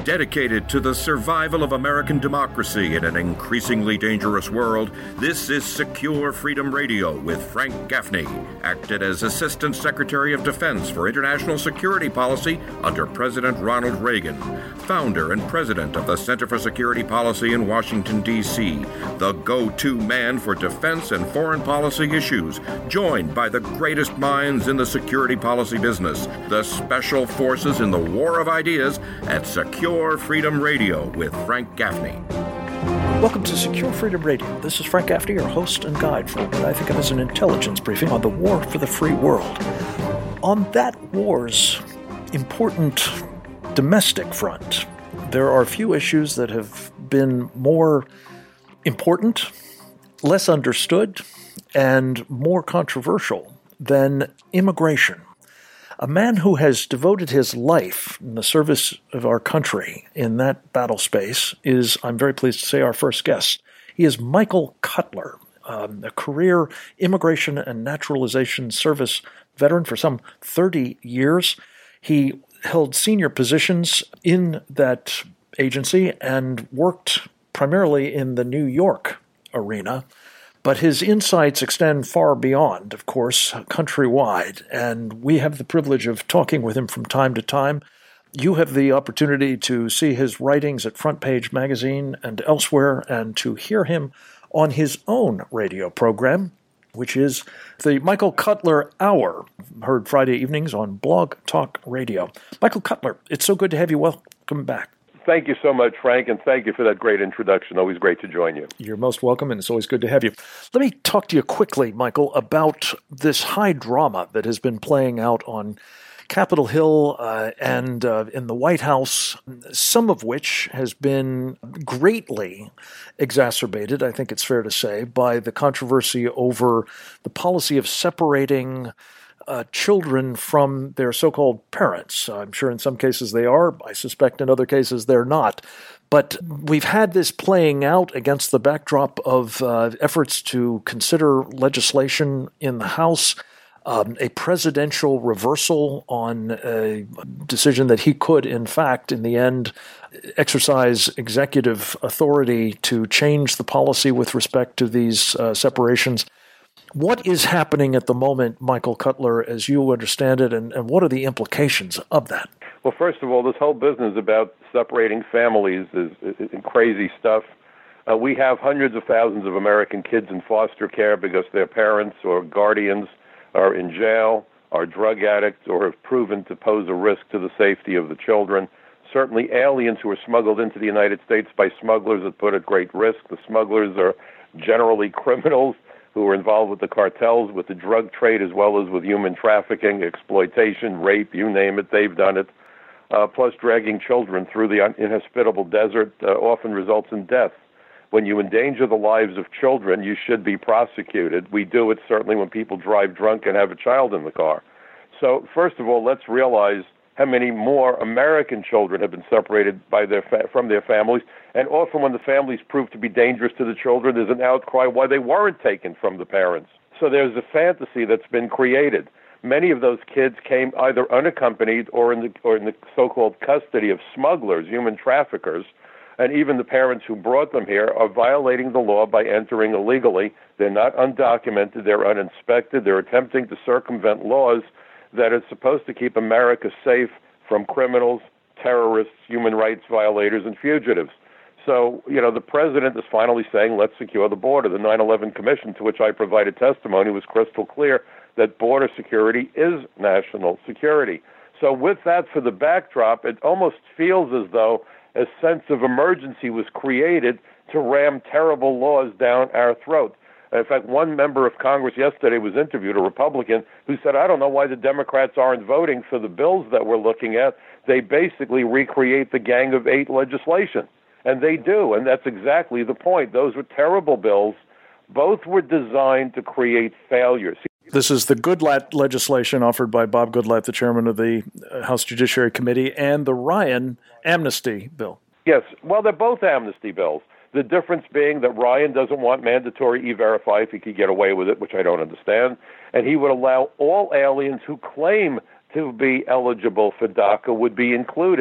Dedicated to the survival of American democracy in an increasingly dangerous world, this is Secure Freedom Radio with Frank Gaffney, acted as Assistant Secretary of Defense for International Security Policy under President Ronald Reagan, founder and president of the Center for Security Policy in Washington, D.C., the go-to man for defense and foreign policy issues, joined by the greatest minds in the security policy business, the special forces in the war of ideas at Secure Freedom Radio with Frank Gaffney. Welcome to Secure Freedom Radio. This is Frank Gaffney, your host and guide for what I think of as an intelligence briefing on the war for the free world. On that war's important domestic front, there are a few issues that have been more important, less understood, and more controversial than immigration. A man who has devoted his life in the service of our country in that battle space is, I'm very pleased to say, our first guest. He is Michael Cutler, a career immigration and naturalization service veteran for some 30 years. He held senior positions in that agency and worked primarily in the New York arena. But his insights extend far beyond, of course, countrywide, and we have the privilege of talking with him from time to time. You have the opportunity to see his writings at Front Page Magazine and elsewhere, and to hear him on his own radio program, which is the Michael Cutler Hour, heard Friday evenings on Blog Talk Radio. Michael Cutler, it's so good to have you. Welcome back. Thank you so much, Frank, and thank you for that great introduction. Always great to join you. You're most welcome, and it's always good to have you. Let me talk to you quickly, Michael, about this high drama that has been playing out on Capitol Hill and in the White House, some of which has been greatly exacerbated, I think it's fair to say, by the controversy over the policy of separating children from their so-called parents. I'm sure in some cases they are. I suspect in other cases they're not. But we've had this playing out against the backdrop of efforts to consider legislation in the House, a presidential reversal on a decision that he could, in fact, in the end, exercise executive authority to change the policy with respect to these separations. What is happening at the moment, Michael Cutler, as you understand it, and what are the implications of that? Well, first of all, this whole business about separating families is crazy stuff. We have hundreds of thousands of American kids in foster care because their parents or guardians are in jail, are drug addicts, or have proven to pose a risk to the safety of the children. Certainly aliens who are smuggled into the United States by smugglers that put at great risk. The smugglers are generally criminals who are involved with the cartels, with the drug trade, as well as with human trafficking, exploitation, rape, you name it, they've done it. Plus dragging children through the inhospitable desert often results in death. When you endanger the lives of children, you should be prosecuted. We do it certainly when people drive drunk and have a child in the car. So first of all, let's realize how many more American children have been separated from their families, and often when the families prove to be dangerous to the children, there's an outcry why they weren't taken from the parents. So there's a fantasy that's been created. Many of those kids came either unaccompanied or in the so-called custody of smugglers, human traffickers, and even the parents who brought them here are violating the law by entering illegally. They're not undocumented, they're uninspected, they're attempting to circumvent laws that are supposed to keep America safe from criminals, terrorists, human rights violators, and fugitives. So, the president is finally saying, let's secure the border. The 9/11 Commission, to which I provided testimony, was crystal clear that border security is national security. So with that for the backdrop, it almost feels as though a sense of emergency was created to ram terrible laws down our throat. In fact, one member of Congress yesterday was interviewed, a Republican, who said, I don't know why the Democrats aren't voting for the bills that we're looking at. They basically recreate the Gang of Eight legislation. And they do, and that's exactly the point. Those were terrible bills. Both were designed to create failures. This is the Goodlatte legislation offered by Bob Goodlatte, the chairman of the House Judiciary Committee, and the Ryan amnesty bill. Yes, well, they're both amnesty bills. The difference being that Ryan doesn't want mandatory E-Verify if he could get away with it, which I don't understand, and he would allow all aliens who claim to be eligible for DACA would be included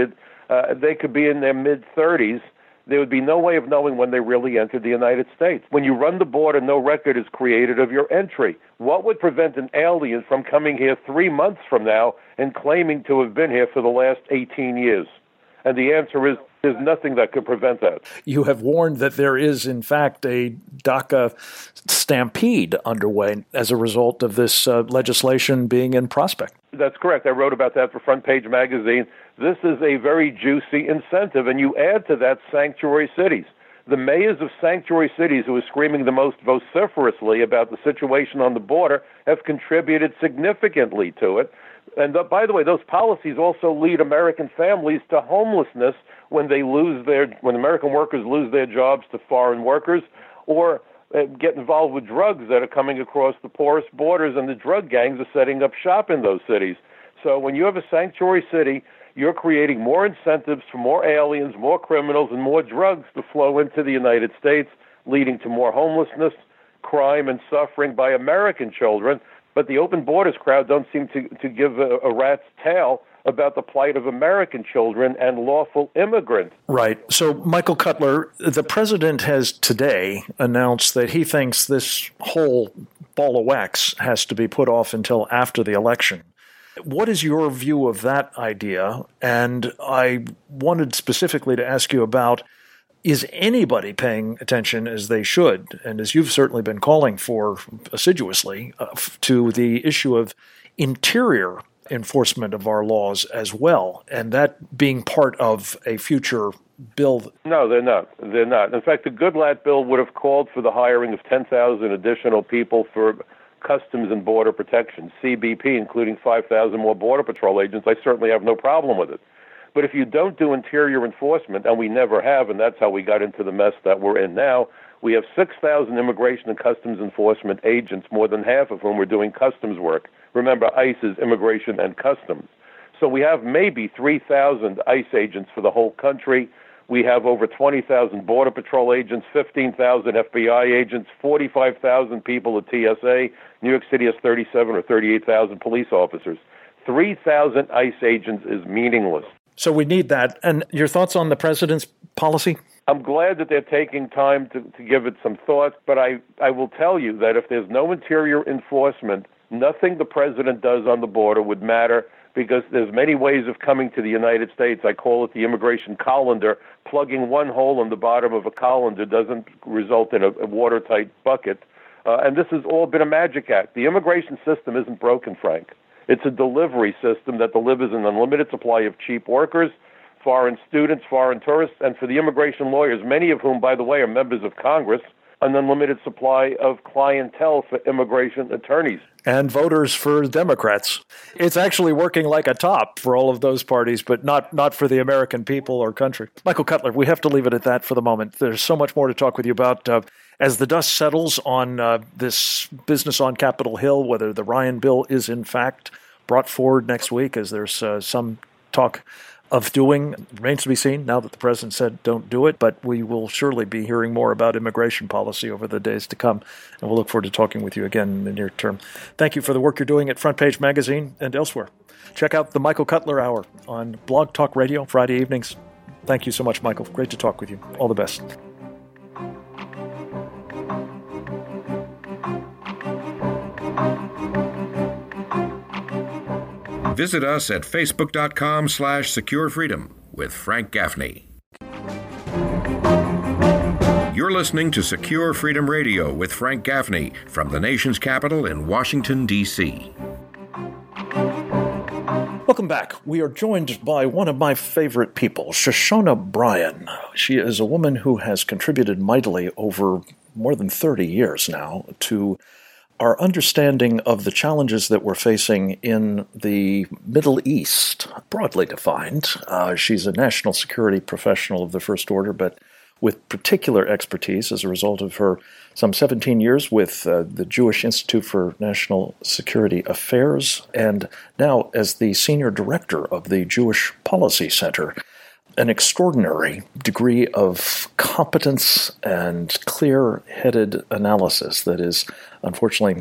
They could be in their mid-30s. There would be no way of knowing when they really entered the United States. When you run the border, no record is created of your entry. What would prevent an alien from coming here 3 months from now and claiming to have been here for the last 18 years? And the answer is there's nothing that could prevent that. You have warned that there is, in fact, a DACA stampede underway as a result of this legislation being in prospect. That's correct. I wrote about that for Front Page Magazine. This is a very juicy incentive, and you add to that sanctuary cities. The mayors of sanctuary cities who are screaming the most vociferously about the situation on the border have contributed significantly to it. And by the way, those policies also lead American families to homelessness when American workers lose their jobs to foreign workers, or get involved with drugs that are coming across the porous borders, and the drug gangs are setting up shop in those cities. So when you have a sanctuary city, you're creating more incentives for more aliens, more criminals, and more drugs to flow into the United States, leading to more homelessness, crime, and suffering by American children. But the open borders crowd don't seem to give a rat's tail about the plight of American children and lawful immigrants. Right. So, Michael Cutler, the president has today announced that he thinks this whole ball of wax has to be put off until after the election. What is your view of that idea? And I wanted specifically to ask you about, is anybody paying attention as they should, and as you've certainly been calling for assiduously, to the issue of interior enforcement of our laws as well, and that being part of a future bill? No, they're not. They're not. In fact, the Goodlatte bill would have called for the hiring of 10,000 additional people for Customs and Border Protection, CBP, including 5,000 more Border Patrol agents. I certainly have no problem with it. But if you don't do interior enforcement, and we never have, and that's how we got into the mess that we're in now, we have 6,000 Immigration and Customs Enforcement agents, more than half of whom are doing customs work. Remember, ICE is Immigration and Customs. So we have maybe 3,000 ICE agents for the whole country. We have over 20,000 Border Patrol agents, 15,000 FBI agents, 45,000 people at TSA. New York City has 37 or 38,000 police officers. 3,000 ICE agents is meaningless. So we need that. And your thoughts on the president's policy? I'm glad that they're taking time to give it some thought, but I will tell you that if there's no interior enforcement, nothing the president does on the border would matter, because there's many ways of coming to the United States. I call it the immigration colander. Plugging one hole in the bottom of a colander doesn't result in a watertight bucket. And this has all been a magic act. The immigration system isn't broken, Frank. It's a delivery system that delivers an unlimited supply of cheap workers, foreign students, foreign tourists, and for the immigration lawyers, many of whom, by the way, are members of Congress, an unlimited supply of clientele for immigration attorneys. And voters for Democrats. It's actually working like a top for all of those parties, but not for the American people or country. Michael Cutler, we have to leave it at that for the moment. There's so much more to talk with you about. As the dust settles on this business on Capitol Hill, whether the Ryan bill is in fact brought forward next week, as there's some talk of doing, remains to be seen now that the president said don't do it, but we will surely be hearing more about immigration policy over the days to come, and we'll look forward to talking with you again in the near term. Thank you for the work you're doing at Front Page Magazine and elsewhere. Check out the Michael Cutler Hour on Blog Talk Radio Friday evenings. Thank you so much, Michael. Great to talk with you. All the best. Visit us at facebook.com/securefreedom with Frank Gaffney. You're listening to Secure Freedom Radio with Frank Gaffney from the nation's capital in Washington, D.C. Welcome back. We are joined by one of my favorite people, Shoshana Bryan. She is a woman who has contributed mightily over more than 30 years now to our understanding of the challenges that we're facing in the Middle East, broadly defined. She's a national security professional of the First Order, but with particular expertise as a result of her some 17 years with the Jewish Institute for National Security Affairs, and now as the senior director of the Jewish Policy Center. An extraordinary degree of competence and clear-headed analysis that is, unfortunately,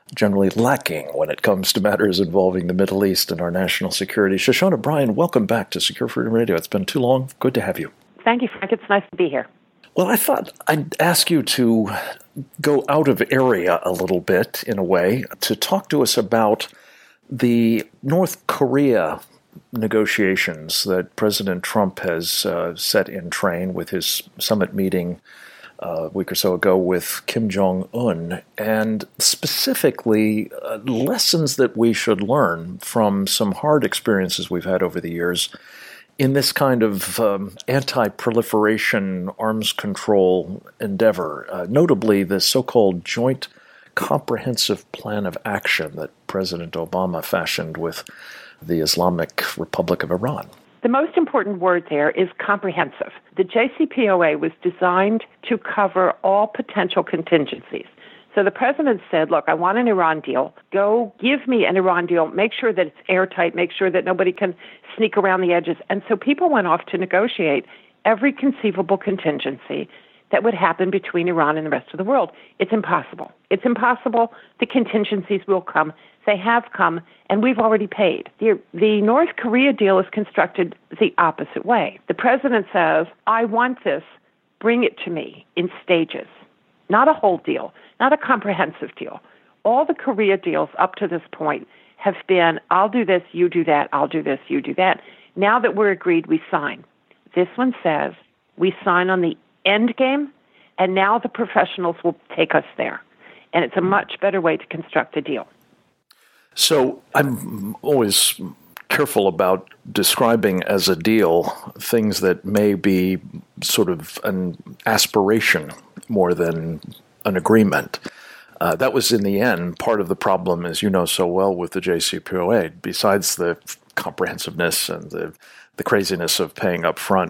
generally lacking when it comes to matters involving the Middle East and our national security. Shoshana Bryan, welcome back to Secure Freedom Radio. It's been too long. Good to have you. Thank you, Frank. It's nice to be here. Well, I thought I'd ask you to go out of area a little bit, in a way, to talk to us about the North Korea negotiations that President Trump has set in train with his summit meeting a week or so ago with Kim Jong-un, and specifically lessons that we should learn from some hard experiences we've had over the years in this kind of anti-proliferation arms control endeavor, notably the so-called Joint Comprehensive Plan of Action that President Obama fashioned with the Islamic Republic of Iran. The most important word there is comprehensive. The JCPOA was designed to cover all potential contingencies. So the president said, look, I want an Iran deal. Go give me an Iran deal. Make sure that it's airtight. Make sure that nobody can sneak around the edges. And so people went off to negotiate every conceivable contingency that would happen between Iran and the rest of the world. It's impossible. It's impossible. The contingencies will come. They have come, and we've already paid. The North Korea deal is constructed the opposite way. The president says, I want this. Bring it to me in stages. Not a whole deal, not a comprehensive deal. All the Korea deals up to this point have been, I'll do this, you do that, I'll do this, you do that. Now that we're agreed, we sign. This one says we sign on the end game, and now the professionals will take us there. And it's a much better way to construct a deal. So I'm always careful about describing as a deal things that may be sort of an aspiration more than an agreement. That was, in the end, part of the problem, as you know so well, with the JCPOA. Besides the comprehensiveness and the craziness of paying up front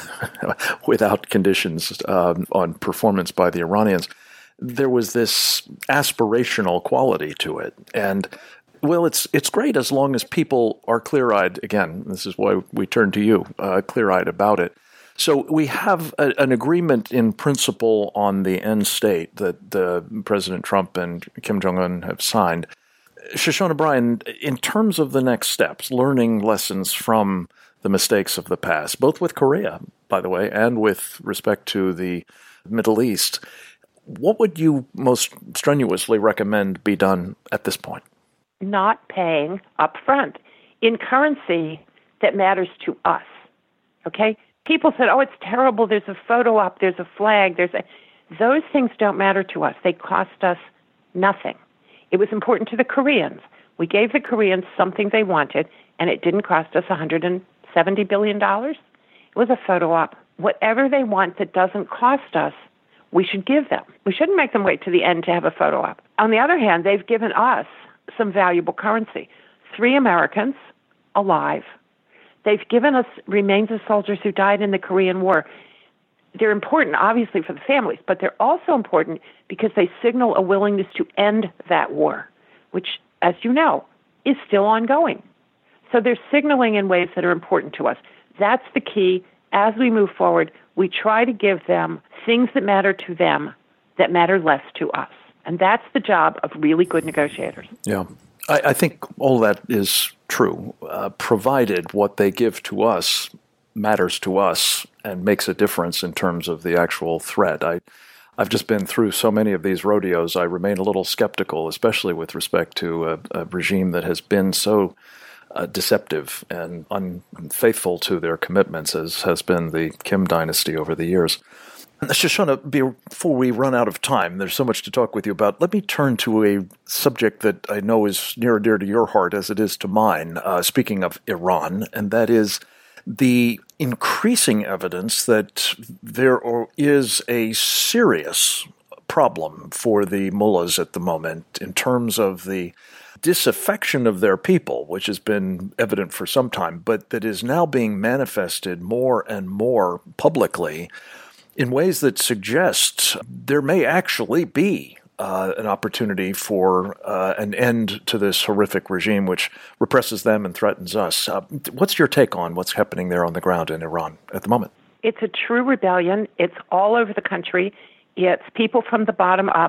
without conditions on performance by the Iranians, there was this aspirational quality to it. And well, it's great as long as people are clear-eyed. Again, this is why we turn to you, clear-eyed about it. So we have an agreement in principle on the end state that President Trump and Kim Jong-un have signed. Shoshana Bryan, in terms of the next steps, learning lessons from the mistakes of the past, both with Korea, by the way, and with respect to the Middle East, what would you most strenuously recommend be done at this point? Not paying up front in currency that matters to us, okay? People said, oh, it's terrible, there's a photo up, there's a flag, those things don't matter to us. They cost us nothing. It was important to the Koreans. We gave the Koreans something they wanted, and it didn't cost us $170 billion. It was a photo op. Whatever they want that doesn't cost us, we should give them. We shouldn't make them wait to the end to have a photo op. On the other hand, they've given us some valuable currency. 3 Americans alive. They've given us remains of soldiers who died in the Korean War. They're important, obviously, for the families, but they're also important because they signal a willingness to end that war, which, as you know, is still ongoing. So they're signaling in ways that are important to us. That's the key. As we move forward, we try to give them things that matter to them that matter less to us. And that's the job of really good negotiators. Yeah. I think all that is true, provided what they give to us matters to us and makes a difference in terms of the actual threat. I've just been through so many of these rodeos, I remain a little skeptical, especially with respect to a regime that has been so deceptive and unfaithful to their commitments, as has been the Kim dynasty over the years. Shoshana, before we run out of time, there's so much to talk with you about. Let me turn to a subject that I know is near and dear to your heart as it is to mine, speaking of Iran, and that is the increasing evidence that there is a serious problem for the mullahs at the moment in terms of the disaffection of their people, which has been evident for some time, but that is now being manifested more and more publicly in ways that suggest there may actually be an opportunity for an end to this horrific regime which represses them and threatens us. What's your take on what's happening there on the ground in Iran at the moment? It's a true rebellion. It's all over the country. It's people from the bottom up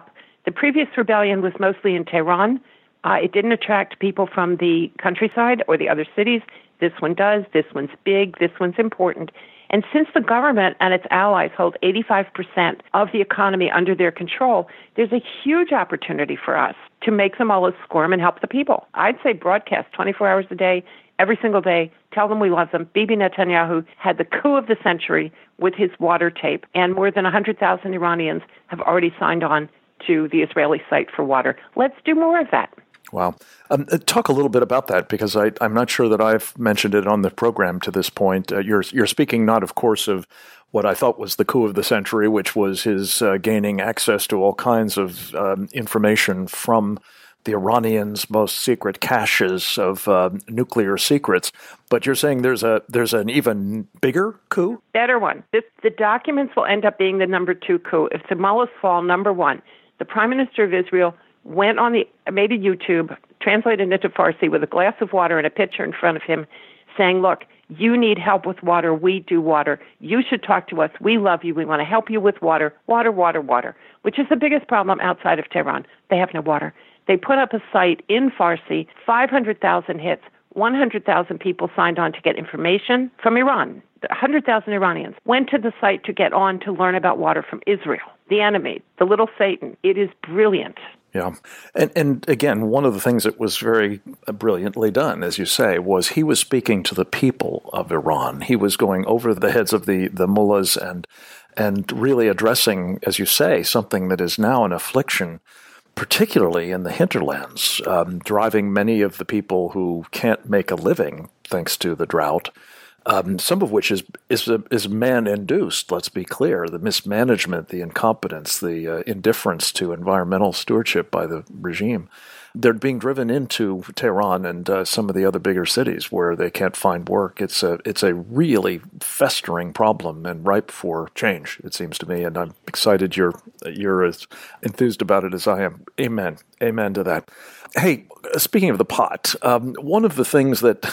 The previous rebellion was mostly in Tehran. It didn't attract people from the countryside or the other cities. This one does. This one's big. This one's important. And since the government and its allies hold 85% of the economy under their control, there's a huge opportunity for us to make the mullahs squirm and help the people. I'd say broadcast 24 hours a day, every single day. Tell them we love them. Bibi Netanyahu had the coup of the century with his water tape, and more than 100,000 Iranians have already signed on to the Israeli site for water. Let's do more of that. Wow. Talk a little bit about that, because I'm not sure that I've mentioned it on the program to this point. You're speaking not, of course, of what I thought was the coup of the century, which was his gaining access to all kinds of information from the Iranians' most secret caches of nuclear secrets. But you're saying there's an even bigger coup? Better one. The documents will end up being the number 2 coup. If the mullahs fall, number 1. The Prime Minister of Israel made a YouTube, translated into Farsi with a glass of water and a pitcher in front of him, saying, look, you need help with water. We do water. You should talk to us. We love you. We want to help you with water, water, water, water, which is the biggest problem outside of Tehran. They have no water. They put up a site in Farsi, 500,000 hits, 100,000 people signed on to get information from Iran. 100,000 Iranians went to the site to get on to learn about water from Israel, the enemy, the little Satan. It is brilliant. Yeah. And again, one of the things that was very brilliantly done, as you say, was he was speaking to the people of Iran. He was going over the heads of the mullahs and really addressing, as you say, something that is now an affliction, particularly in the hinterlands, driving many of the people who can't make a living thanks to the drought. Some of which is man-induced, let's be clear. The mismanagement, the incompetence, the indifference to environmental stewardship by the regime. They're being driven into Tehran and some of the other bigger cities where they can't find work. It's a really festering problem and ripe for change, it seems to me. And I'm excited you're as enthused about it as I am. Amen. Amen to that. Hey, speaking of the pot, one of the things that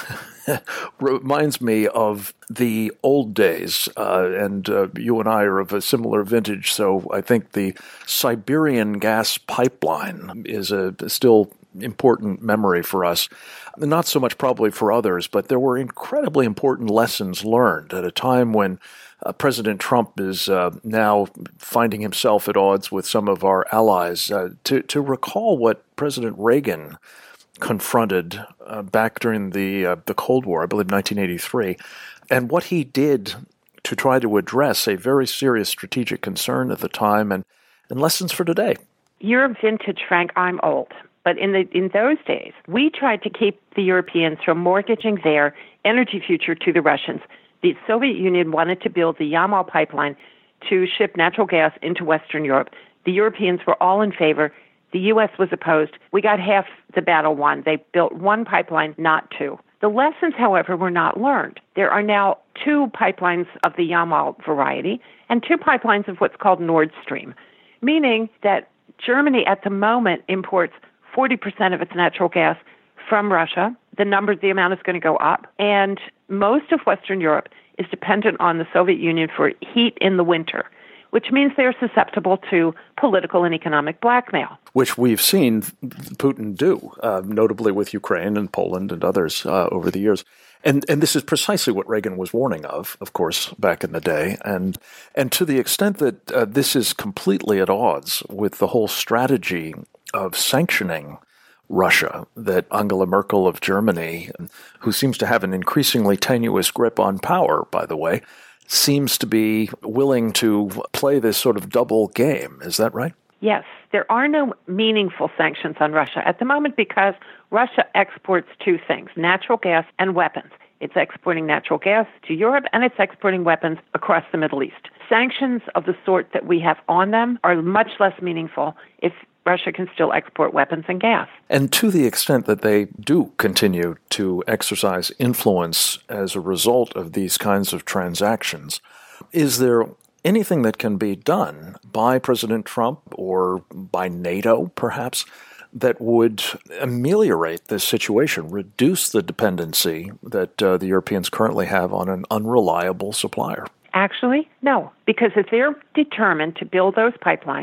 reminds me of the old days, and you and I are of a similar vintage, so I think the Siberian gas pipeline is a still important memory for us. Not so much probably for others, but there were incredibly important lessons learned at a time when President Trump is now finding himself at odds with some of our allies. To recall what President Reagan confronted back during the Cold War, I believe 1983, and what he did to try to address a very serious strategic concern at the time, and lessons for today. You're vintage, Frank. I'm old. But in those days, we tried to keep the Europeans from mortgaging their energy future to the Russians. The Soviet Union wanted to build the Yamal pipeline to ship natural gas into Western Europe. The Europeans were all in favor. The U.S. was opposed. We got half the battle won. They built 1 pipeline, not 2. The lessons, however, were not learned. There are now 2 pipelines of the Yamal variety and 2 pipelines of what's called Nord Stream, meaning that Germany at the moment imports 40% of its natural gas from Russia. The amount is going to go up. And most of Western Europe is dependent on the Soviet Union for heat in the winter, which means they're susceptible to political and economic blackmail. Which we've seen Putin do, notably with Ukraine and Poland and others over the years. And this is precisely what Reagan was warning of course, back in the day. And to the extent that this is completely at odds with the whole strategy of sanctioning Russia that Angela Merkel of Germany, who seems to have an increasingly tenuous grip on power, by the way, seems to be willing to play this sort of double game. Is that right? Yes. There are no meaningful sanctions on Russia at the moment because Russia exports 2 things, natural gas and weapons. It's exporting natural gas to Europe and it's exporting weapons across the Middle East. Sanctions of the sort that we have on them are much less meaningful if Russia can still export weapons and gas. And to the extent that they do continue to exercise influence as a result of these kinds of transactions, is there anything that can be done by President Trump or by NATO, perhaps, that would ameliorate this situation, reduce the dependency that the Europeans currently have on an unreliable supplier? Actually, no, because if they're determined to build those pipelines,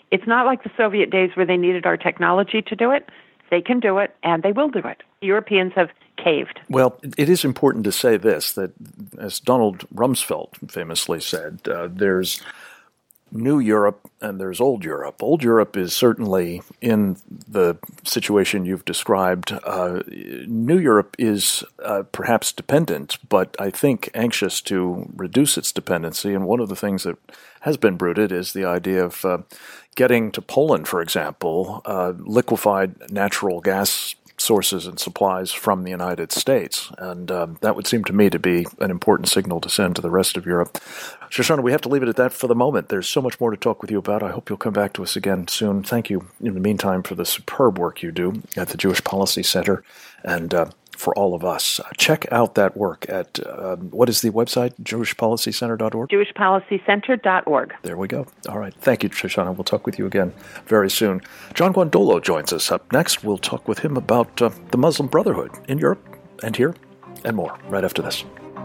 It's not like the Soviet days where they needed our technology to do it. They can do it, and they will do it. Europeans have caved. Well, it is important to say this, that as Donald Rumsfeld famously said, there's New Europe and there's Old Europe. Old Europe is certainly in the situation you've described. New Europe is perhaps dependent, but I think anxious to reduce its dependency. And one of the things that has been bruited is the idea of getting to Poland, for example, liquefied natural gas sources and supplies from the United States. And that would seem to me to be an important signal to send to the rest of Europe. Shoshana, we have to leave it at that for the moment. There's so much more to talk with you about. I hope you'll come back to us again soon. Thank you, in the meantime, for the superb work you do at the Jewish Policy Center and for all of us. Check out that work at, what is the website, jewishpolicycenter.org? jewishpolicycenter.org. There we go. All right. Thank you, Shoshana. We'll talk with you again very soon. John Guandolo joins us up next. We'll talk with him about the Muslim Brotherhood in Europe and here and more right after this.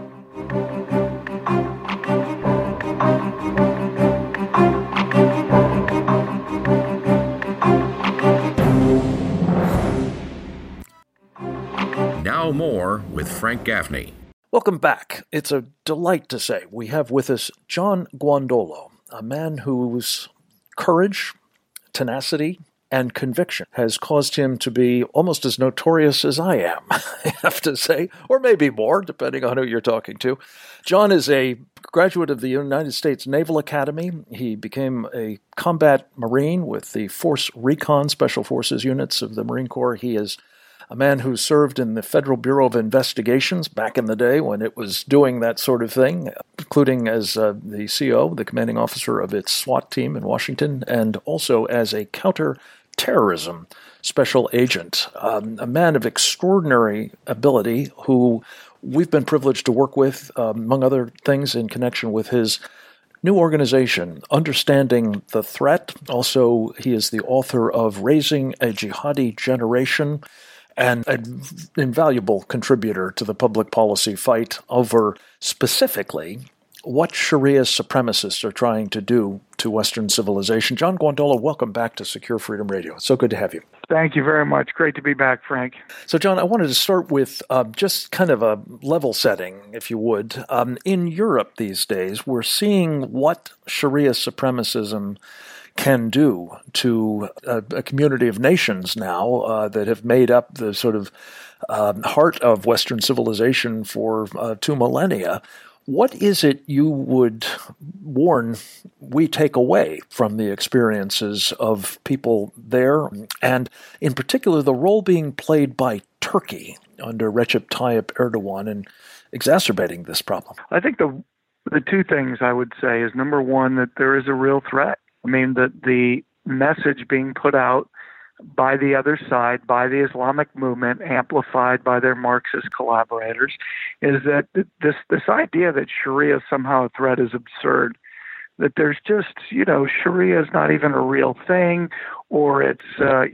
Now more with Frank Gaffney. Welcome back. It's a delight to say we have with us John Guandolo, a man whose courage, tenacity, and conviction has caused him to be almost as notorious as I am, I have to say, or maybe more, depending on who you're talking to. John is a graduate of the United States Naval Academy. He became a combat Marine with the Force Recon Special Forces units of the Marine Corps. He is a man who served in the Federal Bureau of Investigations back in the day when it was doing that sort of thing, including as the CO, the commanding officer of its SWAT team in Washington, and also as a counter-terrorism special agent. A man of extraordinary ability who we've been privileged to work with, among other things, in connection with his new organization, Understanding the Threat. Also, he is the author of Raising a Jihadi Generation, and an invaluable contributor to the public policy fight over specifically what Sharia supremacists are trying to do to Western civilization. John Guandolo, welcome back to Secure Freedom Radio. It's so good to have you. Thank you very much. Great to be back, Frank. So, John, I wanted to start with just kind of a level setting, if you would. In Europe these days, we're seeing what Sharia supremacism can do to a community of nations now that have made up the sort of heart of Western civilization for 2 millennia. What is it you would warn we take away from the experiences of people there, and in particular the role being played by Turkey under Recep Tayyip Erdogan in exacerbating this problem? I think the two things I would say is, number one, that there is a real threat. I mean, that the message being put out by the other side, by the Islamic movement, amplified by their Marxist collaborators, is that this idea that Sharia is somehow a threat is absurd. That there's just, Sharia is not even a real thing, or it's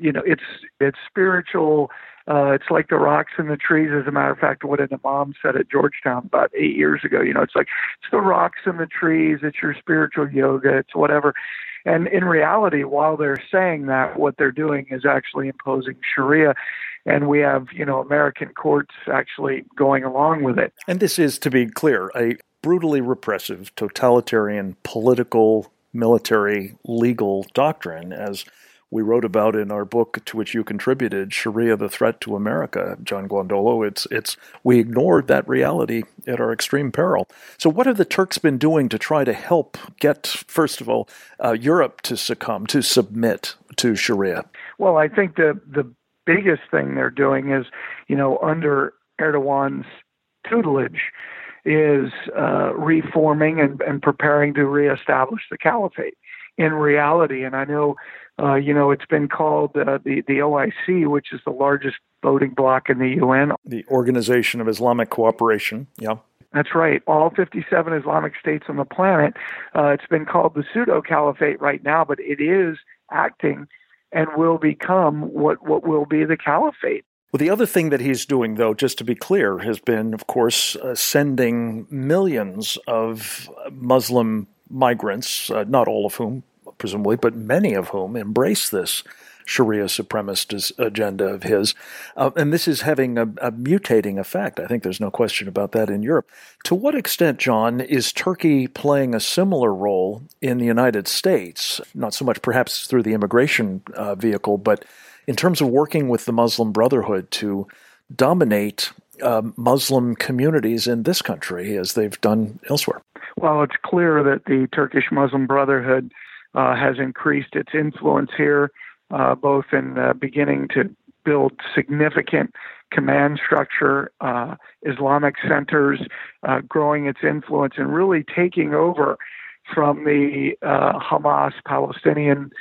spiritual. It's like the rocks and the trees. As a matter of fact, what an imam said at Georgetown about 8 years ago. It's like, it's the rocks and the trees. It's your spiritual yoga. It's whatever. And in reality, while they're saying that, what they're doing is actually imposing Sharia. And we have, American courts actually going along with it. And this is, to be clear, a brutally repressive, totalitarian, political, military, legal doctrine, as we wrote about in our book to which you contributed, Sharia, the Threat to America, John Guandolo. We ignored that reality at our extreme peril. So what have the Turks been doing to try to help get, first of all, Europe to submit to Sharia? Well, I think the biggest thing they're doing is, under Erdogan's tutelage, is reforming and preparing to reestablish the caliphate. In reality, and I know, it's been called the OIC, which is the largest voting bloc in the UN. The Organization of Islamic Cooperation, yeah. That's right. All 57 Islamic states on the planet. It's been called the pseudo-caliphate right now, but it is acting and will become what will be the caliphate. Well, the other thing that he's doing, though, just to be clear, has been, of course, sending millions of Muslim migrants, not all of whom presumably, but many of whom embrace this Sharia supremacist agenda of his. And this is having a mutating effect. I think there's no question about that in Europe. To what extent, John, is Turkey playing a similar role in the United States? Not so much perhaps through the immigration vehicle, but in terms of working with the Muslim Brotherhood to dominate Muslim communities in this country as they've done elsewhere. Well, it's clear that the Turkish Muslim Brotherhood has increased its influence here, both in beginning to build significant command structure, Islamic centers, growing its influence, and really taking over from the Hamas Palestinian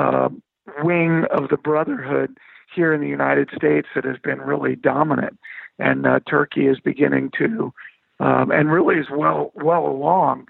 wing of the Brotherhood here in the United States that has been really dominant. And Turkey is beginning to, and really is well along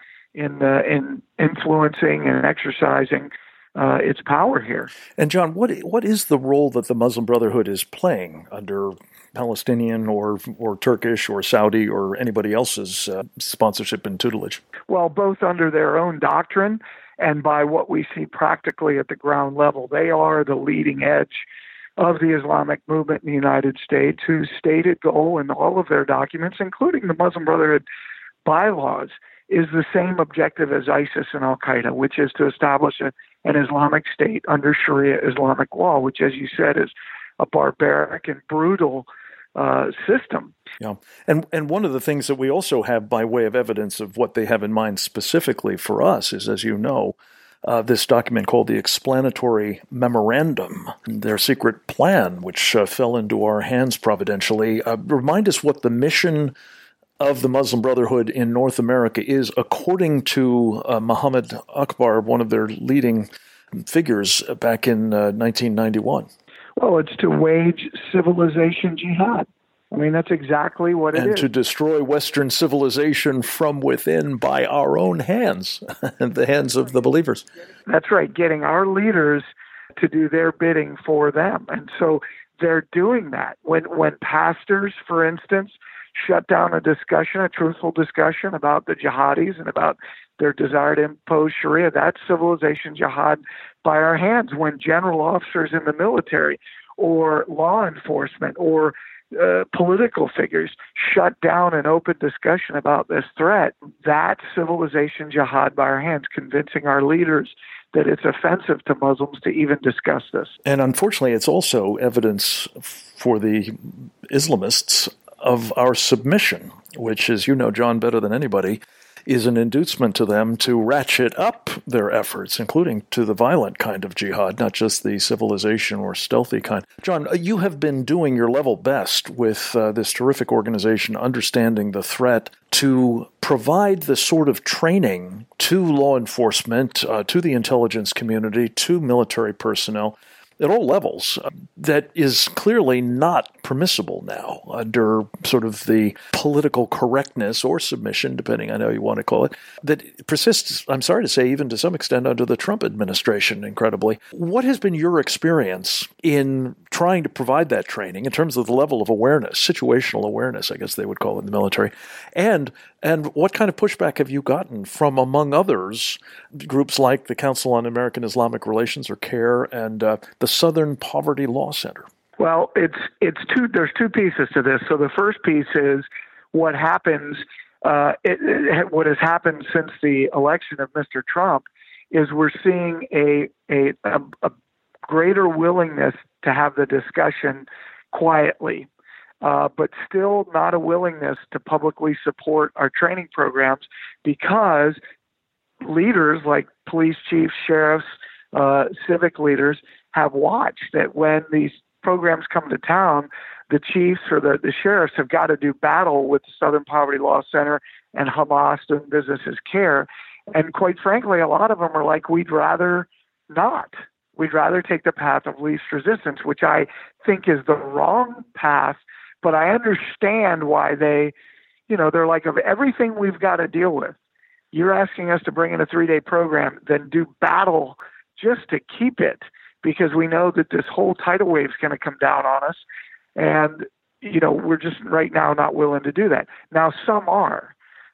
in influencing and exercising its power here. And John, what is the role that the Muslim Brotherhood is playing under Palestinian or Turkish or Saudi or anybody else's sponsorship and tutelage? Well, both under their own doctrine and by what we see practically at the ground level. They are the leading edge of the Islamic movement in the United States, whose stated goal in all of their documents, including the Muslim Brotherhood bylaws, is the same objective as ISIS and Al-Qaeda, which is to establish an Islamic state under Sharia Islamic law, which, as you said, is a barbaric and brutal system. Yeah, and one of the things that we also have by way of evidence of what they have in mind specifically for us is, as you know, this document called the Explanatory Memorandum, their secret plan, which fell into our hands providentially. Remind us what the mission of the Muslim Brotherhood in North America is, according to Muhammad Akbar, one of their leading figures back in 1991. Well, it's to wage civilization jihad. I mean, that's exactly what it is. And to destroy Western civilization from within by our own hands, the hands of the believers. That's right, getting our leaders to do their bidding for them. And so they're doing that. When pastors, for instance, shut down a discussion, a truthful discussion about the jihadis and about their desire to impose Sharia, that's civilization jihad by our hands. When general officers in the military or law enforcement or political figures shut down an open discussion about this threat, that's civilization jihad by our hands, convincing our leaders that it's offensive to Muslims to even discuss this. And unfortunately, it's also evidence for the Islamists of our submission, which, as you know, John, better than anybody, is an inducement to them to ratchet up their efforts, including to the violent kind of jihad, not just the civilization or stealthy kind. John, you have been doing your level best with this terrific organization, understanding the threat, to provide the sort of training to law enforcement, to the intelligence community, to military personnel, at all levels, that is clearly not permissible now under sort of the political correctness or submission, depending on how you want to call it, that persists, I'm sorry to say, even to some extent under the Trump administration, incredibly. What has been your experience in trying to provide that training in terms of the level of awareness, situational awareness, I guess they would call it in the military, and what kind of pushback have you gotten from, among others, groups like the Council on American Islamic Relations, or CAIR, and the Southern Poverty Law Center? Well, there's two pieces to this. So the first piece is what happens. What has happened since the election of Mr. Trump is we're seeing a greater willingness to have the discussion quietly, but still not a willingness to publicly support our training programs, because leaders like police chiefs, sheriffs, civic leaders have watched that when these programs come to town, the chiefs or the sheriffs have got to do battle with the Southern Poverty Law Center and Hamas doing business as CAIR. And quite frankly, a lot of them are like, we'd rather not. We'd rather take the path of least resistance, which I think is the wrong path. But I understand why they're like, of everything we've got to deal with, you're asking us to bring in a 3-day program, then do battle just to keep it, because we know that this whole tidal wave is going to come down on us. And, we're just right now not willing to do that. Now, some are.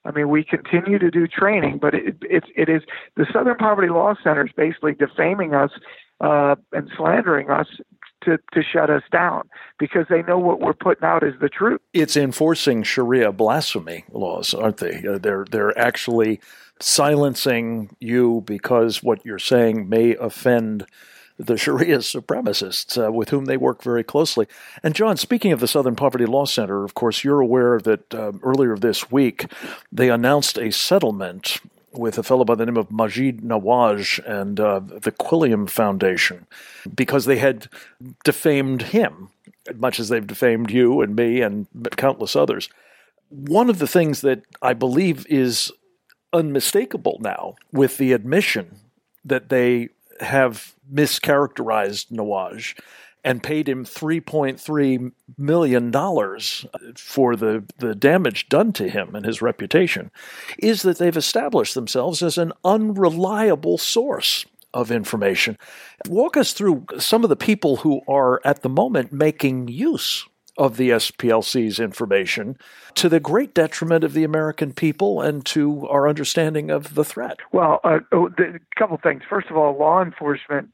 I mean, we continue to do training, but it is the Southern Poverty Law Center is basically defaming us and slandering us to shut us down because they know what we're putting out is the truth. It's enforcing Sharia blasphemy laws, aren't they? They're actually silencing you because what you're saying may offend the Sharia supremacists with whom they work very closely. And John, speaking of the Southern Poverty Law Center, of course, you're aware that earlier this week they announced a settlement with a fellow by the name of Maajid Nawaz and the Quilliam Foundation because they had defamed him, much as they've defamed you and me and countless others. One of the things that I believe is unmistakable now with the admission that they have mischaracterized Nawaz and paid him $3.3 million for the damage done to him and his reputation, is that they've established themselves as an unreliable source of information. Walk us through some of the people who are at the moment making use of the SPLC's information to the great detriment of the American people and to our understanding of the threat. Well, a couple things. First of all, law enforcement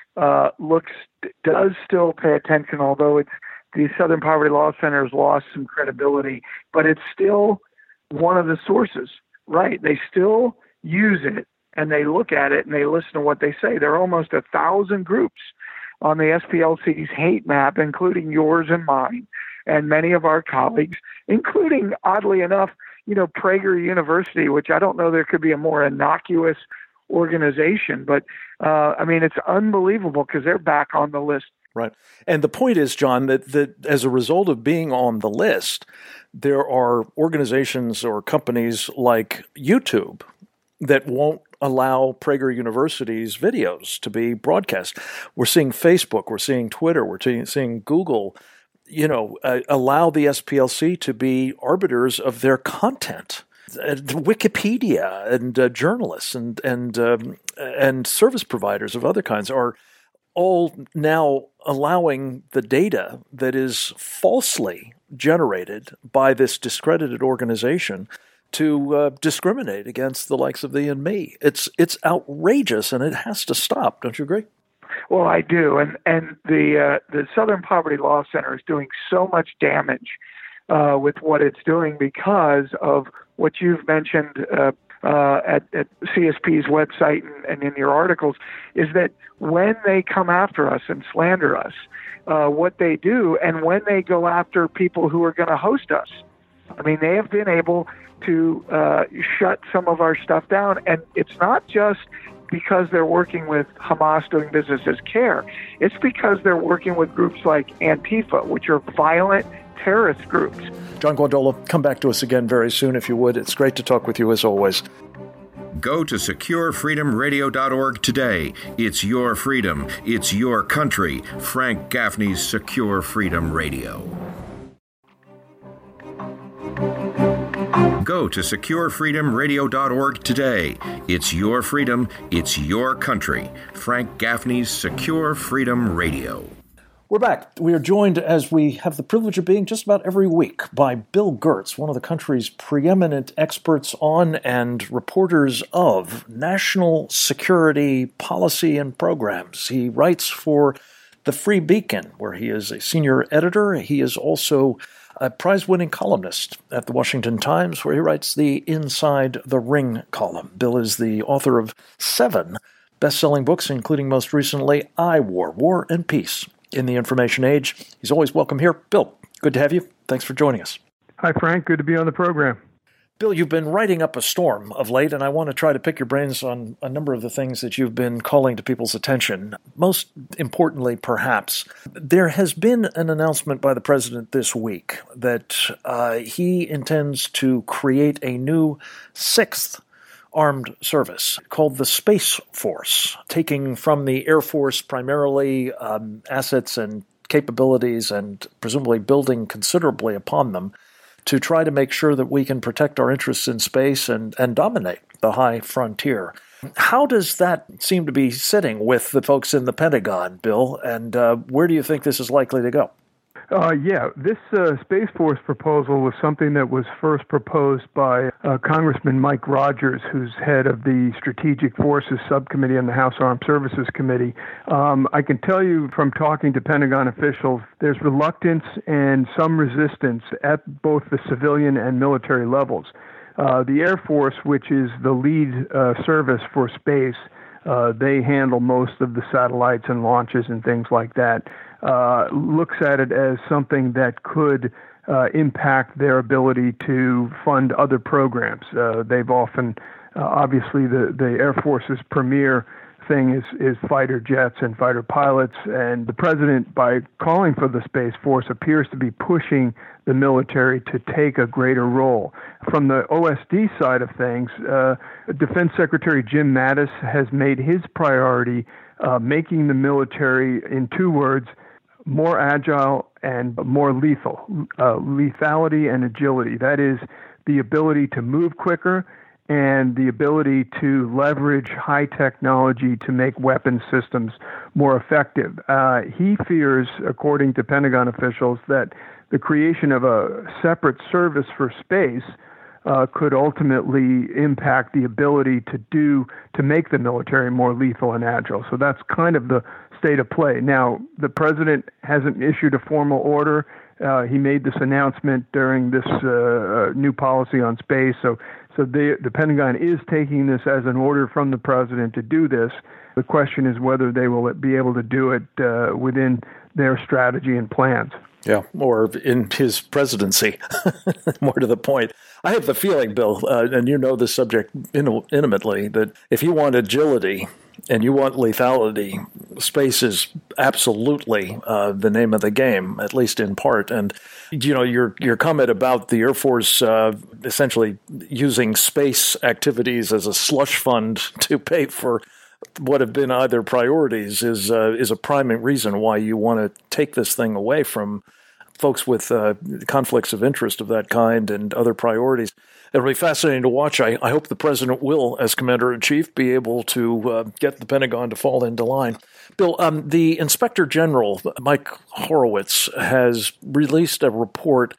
does still pay attention, although the Southern Poverty Law Center has lost some credibility, but it's still one of the sources, right? They still use it, and they look at it, and they listen to what they say. There are almost 1,000 groups on the SPLC's hate map, including yours and mine, and many of our colleagues, including, oddly enough, Prager University, which I don't know there could be a more innocuous organization, but it's unbelievable because they're back on the list. Right. And the point is, John, that as a result of being on the list, there are organizations or companies like YouTube that won't allow Prager University's videos to be broadcast. We're seeing Facebook, we're seeing Twitter, we're seeing Google, allow the SPLC to be arbiters of their content. Wikipedia and journalists and service providers of other kinds are all now allowing the data that is falsely generated by this discredited organization to discriminate against the likes of thee and me. It's outrageous, and it has to stop. Don't you agree? Well, I do, and the Southern Poverty Law Center is doing so much damage with what it's doing because of what you've mentioned at CSP's website and in your articles, is that when they come after us and slander us, what they do, and when they go after people who are going to host us, they have been able to shut some of our stuff down. And it's not just because they're working with Hamas doing business as CARE. It's because they're working with groups like Antifa, which are violent terrorist groups. John Guandola, come back to us again very soon if you would. It's great to talk with you as always. Go to SecureFreedomRadio.org today. It's your freedom. It's your country. Frank Gaffney's Secure Freedom Radio. Go to SecureFreedomRadio.org today. It's your freedom. It's your country. Frank Gaffney's Secure Freedom Radio. We're back. We are joined, as we have the privilege of being just about every week, by Bill Gertz, one of the country's preeminent experts on and reporters of national security policy and programs. He writes for the Free Beacon, where he is a senior editor. He is also a prize-winning columnist at the Washington Times, where he writes the Inside the Ring column. Bill is the author of 7 best-selling books, including most recently I War, War and Peace in the Information Age. He's always welcome here. Bill, good to have you. Thanks for joining us. Hi, Frank. Good to be on the program. Bill, you've been writing up a storm of late, and I want to try to pick your brains on a number of the things that you've been calling to people's attention. Most importantly, perhaps, there has been an announcement by the president this week that he intends to create a new 6th armed service called the Space Force, taking from the Air Force primarily assets and capabilities and presumably building considerably upon them to try to make sure that we can protect our interests in space and dominate the high frontier. How does that seem to be sitting with the folks in the Pentagon, Bill, and where do you think this is likely to go? This Space Force proposal was something that was first proposed by Congressman Mike Rogers, who's head of the Strategic Forces Subcommittee on the House Armed Services Committee. I can tell you from talking to Pentagon officials, there's reluctance and some resistance at both the civilian and military levels. The Air Force, which is the lead service for space, they handle most of the satellites and launches and things like that, looks at it as something that could impact their ability to fund other programs. They've often, obviously, the Air Force's premier thing is fighter jets and fighter pilots, and the president, by calling for the Space Force, appears to be pushing the military to take a greater role. From the OSD side of things, Defense Secretary Jim Mattis has made his priority making the military, in two words, more agile and more lethal. Lethality and agility. That is the ability to move quicker and the ability to leverage high technology to make weapon systems more effective. He fears, according to Pentagon officials, that the creation of a separate service for space could ultimately impact the ability to make the military more lethal and agile. So that's kind of the state of play. Now, the president hasn't issued a formal order. He made this announcement during this new policy on space. So the Pentagon is taking this as an order from the president to do this. The question is whether they will be able to do it within their strategy and plans. Yeah, or in his presidency, more to the point. I have the feeling, Bill, and you know this subject intimately, that if you want agility and you want lethality, space is absolutely the name of the game, at least in part. And, you know, your comment about the Air Force essentially using space activities as a slush fund to pay for what have been either priorities is a prime reason why you want to take this thing away from folks with conflicts of interest of that kind and other priorities. It'll be fascinating to watch. I hope the president will, as commander-in-chief, be able to get the Pentagon to fall into line. Bill, the Inspector General, Mike Horowitz, has released a report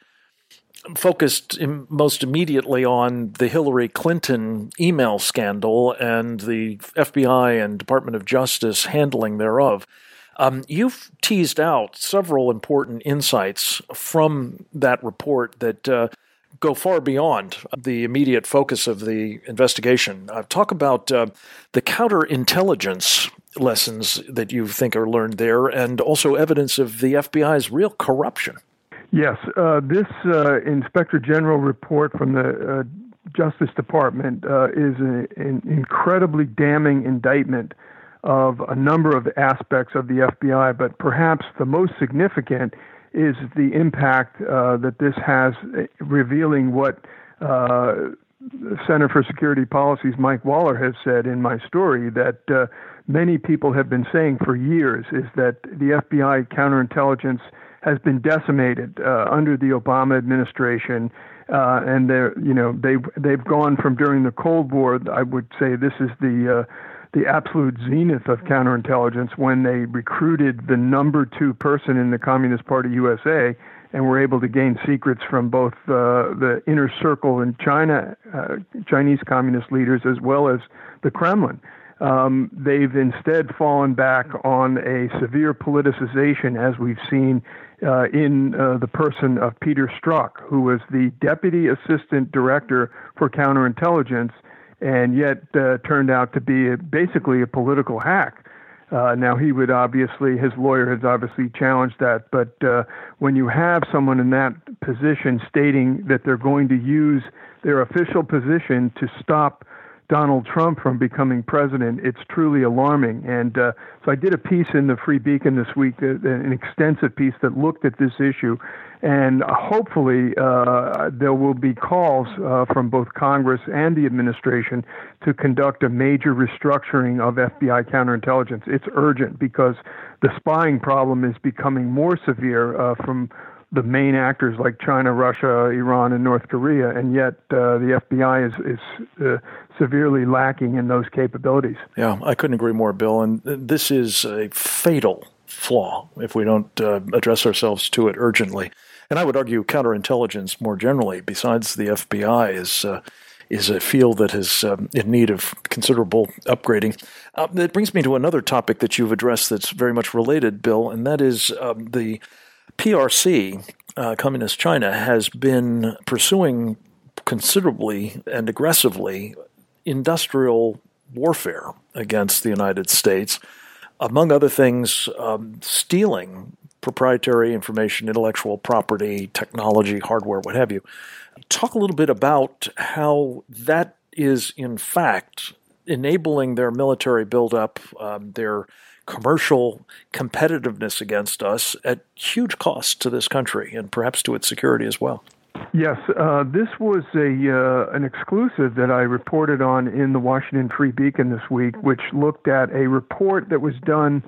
focused most immediately on the Hillary Clinton email scandal and the FBI and Department of Justice handling thereof. You've teased out several important insights from that report that go far beyond the immediate focus of the investigation. Talk about the counterintelligence lessons that you think are learned there and also evidence of the FBI's real corruption. Yes, this Inspector General report from the Justice Department is an incredibly damning indictment of a number of aspects of the FBI, but perhaps the most significant is the impact that this has, revealing what Center for Security Policy's Mike Waller has said in my story, that many people have been saying for years, is that the FBI counterintelligence has been decimated under the Obama administration, and they've gone from during the Cold War. I would say this is the absolute zenith of counterintelligence, when they recruited the number 2 person in the Communist Party USA and were able to gain secrets from both the inner circle in China, Chinese communist leaders, as well as the Kremlin. They've instead fallen back on a severe politicization, as we've seen in the person of Peter Strzok, who was the Deputy Assistant Director for Counterintelligence, and yet turned out to be basically a political hack. Now, he would obviously, his lawyer has obviously challenged that, but when you have someone in that position stating that they're going to use their official position to stop Donald Trump from becoming president, it's truly alarming. And so I did a piece in the Free Beacon this week, an extensive piece that looked at this issue. And hopefully there will be calls from both Congress and the administration to conduct a major restructuring of FBI counterintelligence. It's urgent because the spying problem is becoming more severe from the main actors like China, Russia, Iran, and North Korea, and yet the FBI is severely lacking in those capabilities. Yeah, I couldn't agree more, Bill. And this is a fatal flaw if we don't address ourselves to it urgently. And I would argue counterintelligence more generally, besides the FBI, is a field that is in need of considerable upgrading. That brings me to another topic that you've addressed that's very much related, Bill, and that is the PRC, Communist China, has been pursuing considerably and aggressively industrial warfare against the United States, among other things, stealing proprietary information, intellectual property, technology, hardware, what have you. Talk a little bit about how that is, in fact, enabling their military buildup, their commercial competitiveness against us at huge cost to this country and perhaps to its security as well. Yes, this was an exclusive that I reported on in the Washington Free Beacon this week, which looked at a report that was done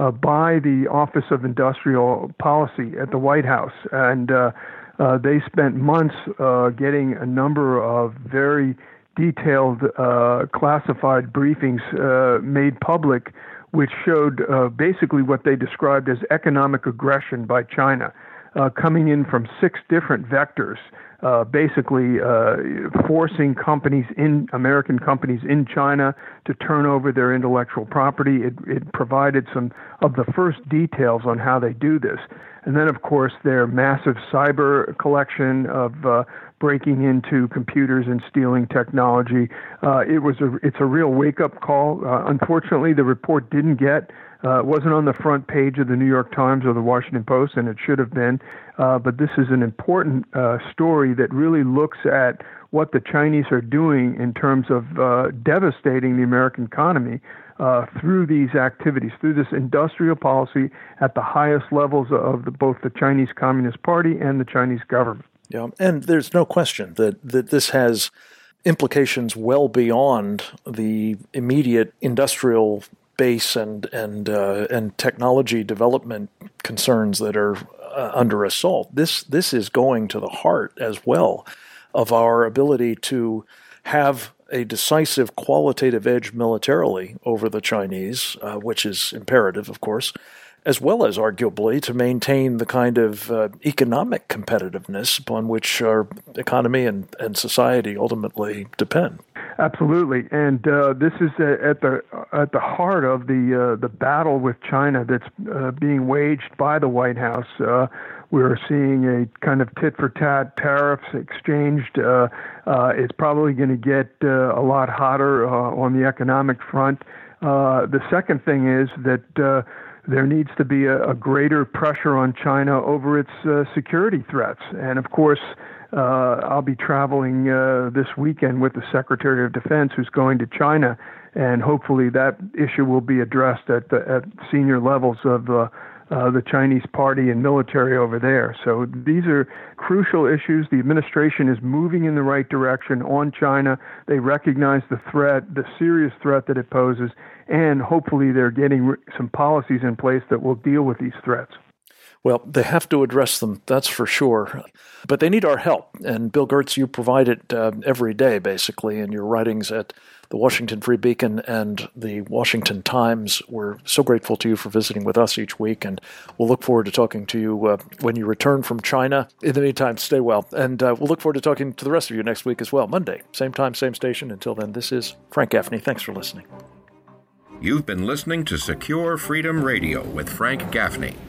by the Office of Industrial Policy at the White House. And they spent months getting a number of very detailed classified briefings made public, which showed basically what they described as economic aggression by China, coming in from 6 different vectors, basically forcing American companies in China to turn over their intellectual property. It provided some of the first details on how they do this. And then, of course, their massive cyber collection of breaking into computers and stealing technology. It's a real wake-up call. Unfortunately, the report didn't get it wasn't on the front page of the New York Times or the Washington Post, and it should have been. But this is an important story that really looks at what the Chinese are doing in terms of devastating the American economy through these activities, through this industrial policy at the highest levels of both the Chinese Communist Party and the Chinese government. Yeah, and there's no question that this has implications well beyond the immediate industrial base and technology development concerns that are under assault. This is going to the heart as well of our ability to have a decisive qualitative edge militarily over the Chinese, which is imperative, of course, as well as arguably to maintain the kind of economic competitiveness upon which our economy and society ultimately depend. Absolutely, and this is at the heart of the battle with China that's being waged by the White House. We're seeing a kind of tit-for-tat tariffs exchanged. It's probably going to get a lot hotter on the economic front. The second thing is that there needs to be a greater pressure on China over its security threats. And of course, I'll be traveling this weekend with the Secretary of Defense, who's going to China, and hopefully that issue will be addressed at senior levels of the Chinese party and military over there. So these are crucial issues. The administration is moving in the right direction on China. They recognize the threat, the serious threat that it poses, and hopefully they're getting some policies in place that will deal with these threats. Well, they have to address them, that's for sure. But they need our help. And Bill Gertz, you provide it every day, basically, in your writings at the Washington Free Beacon and the Washington Times. We're so grateful to you for visiting with us each week, and we'll look forward to talking to you when you return from China. In the meantime, stay well. And we'll look forward to talking to the rest of you next week as well, Monday. Same time, same station. Until then, this is Frank Gaffney. Thanks for listening. You've been listening to Secure Freedom Radio with Frank Gaffney.